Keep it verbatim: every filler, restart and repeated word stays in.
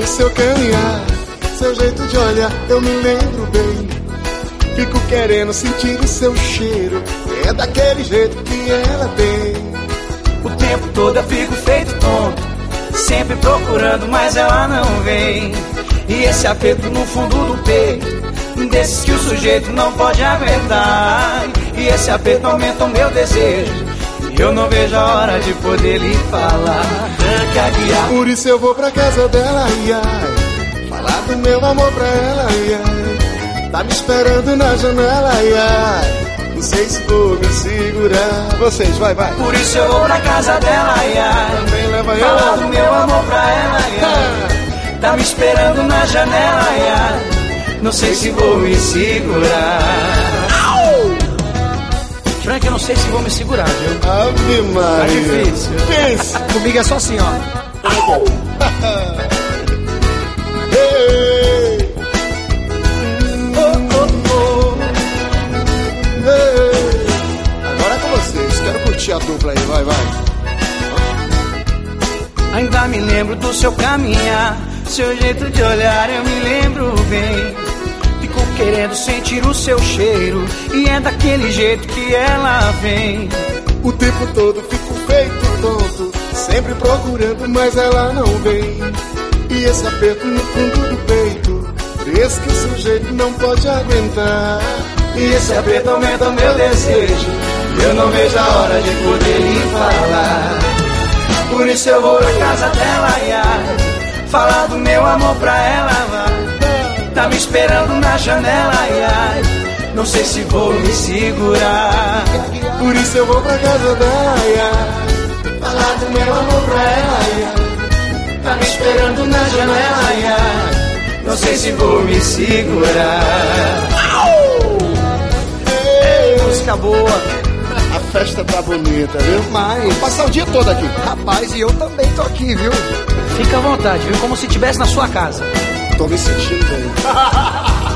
seu caminhar, seu jeito de olhar, eu me lembro bem. Fico querendo sentir o seu cheiro, é daquele jeito que ela tem. O tempo todo eu fico feito tonto, sempre procurando, mas ela não vem. E esse aperto no fundo do peito, desses que o sujeito não pode aguentar. E esse aperto aumenta o meu desejo, e eu não vejo a hora de poder lhe falar. Por isso eu vou pra casa dela, ai, ai, falar do meu amor pra ela, ai, ai. Tá me esperando na janela, ai, ai. Não sei se vou me segurar. Vocês, vai, vai. Por isso eu vou pra casa dela, ai, ai. Também leva eu. Falar do meu amor pra ela, ai, ai. Tá me esperando na janela, ai, ai. Não sei se vou me segurar. Frank, eu não sei se vou me segurar, viu? Ave Maria. Tá difícil. Pensa. Comigo é só assim, ó. Hey. Oh, oh, oh. Hey. Agora é com vocês. Quero curtir a dupla aí, vai, vai. Ainda me lembro do seu caminhar, seu jeito de olhar, eu me lembro bem. Fico querendo sentir o seu cheiro, e é daquele jeito que ela vem. O tempo todo fico feito tonto, sempre procurando, mas ela não vem. E esse aperto no fundo do peito, esse que o sujeito não pode aguentar. E esse aperto aumenta o meu desejo, e eu não vejo a hora de poder lhe falar. Por isso eu vou na casa dela, ai, ai, falar do meu amor pra ela, vai. Tá me esperando na janela, ai, ai. Não sei se vou me segurar. Por isso eu vou pra casa dela, ai, ai, falar do meu amor pra ela, ai, ai. Tá me esperando na janela, ai, ai. Não sei se vou me segurar. Ei, música boa. A festa tá bonita, viu? Mas vou passar o dia todo aqui. Rapaz, e eu também tô aqui, viu? Fica à vontade, viu? Como se estivesse na sua casa. Tô me sentindo bem.